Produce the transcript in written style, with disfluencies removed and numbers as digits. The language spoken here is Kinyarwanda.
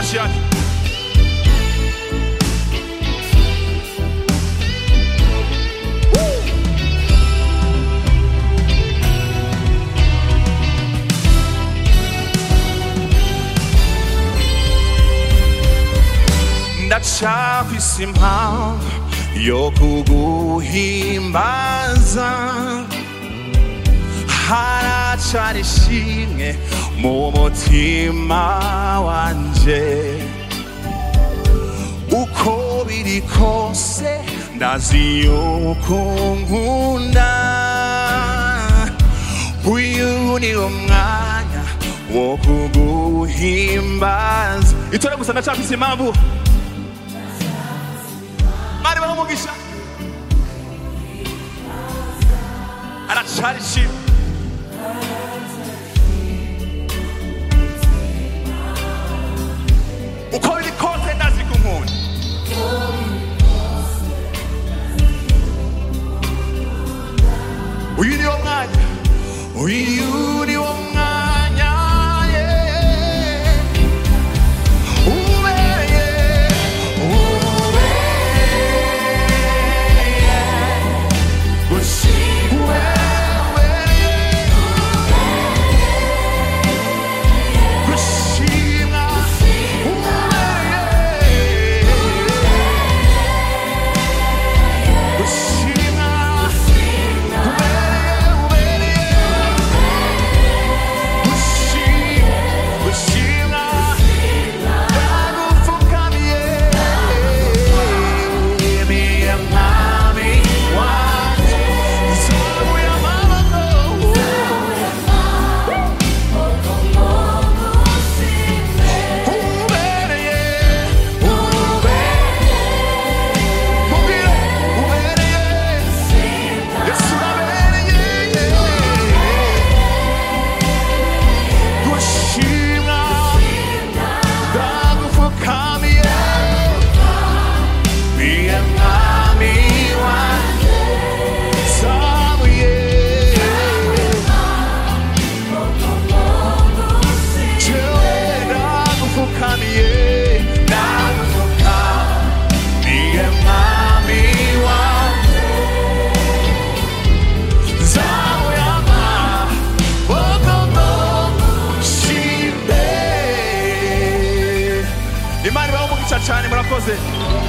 amashi yake. Ndacafise impamvu yo kuguhimbaza, haracari ishimwe mu mutima wanje. Uko biri kose ndazi yuko nkunda, uyu ni umwanya wo kuguhimbaza. Itore gusa ndacafise impamvu. Mari bahumugisha aracari ishimwe. Uko biri kose ndazi ko nkunda, uyu ni wo mwanya, uyu ni wo mwanya. Imani baumugisha cyane murakoze.